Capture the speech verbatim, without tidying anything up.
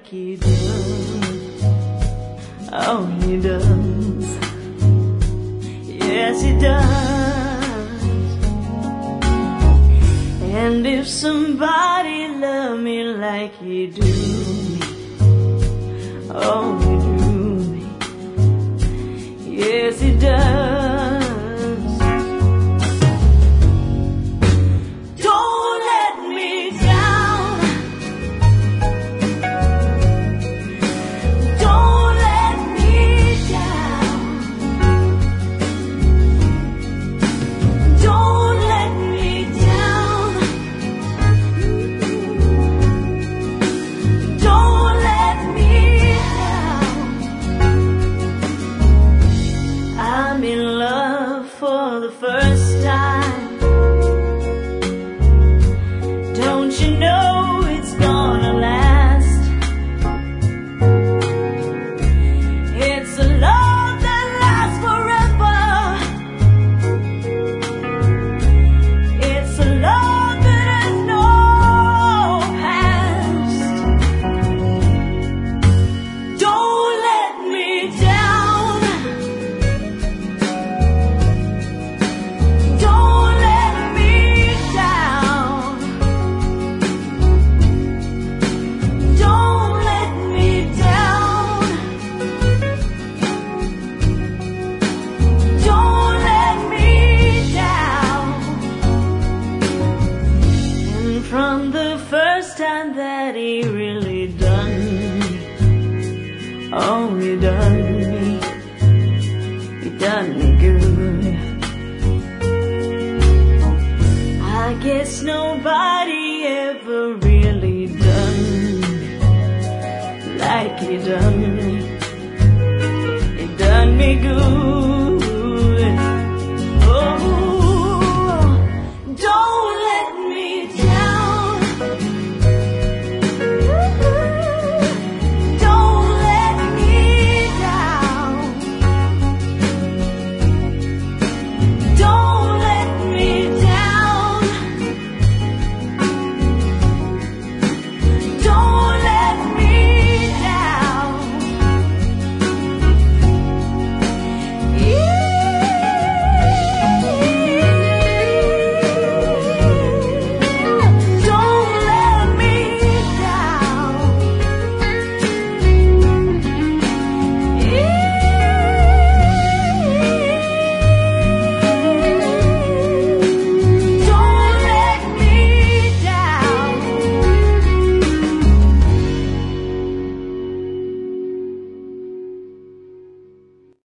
like he does. Oh, he does. Yes, he does. And if somebody loved me like he do me, oh, he do me. Yes, he does. For the first time, don't you know it's gonna last? It's a love that lasts forever. It's a love that has no past. Don't let me down. From the first time that he really done me, oh, he done me, he done me good. I guess nobody ever really done me like he done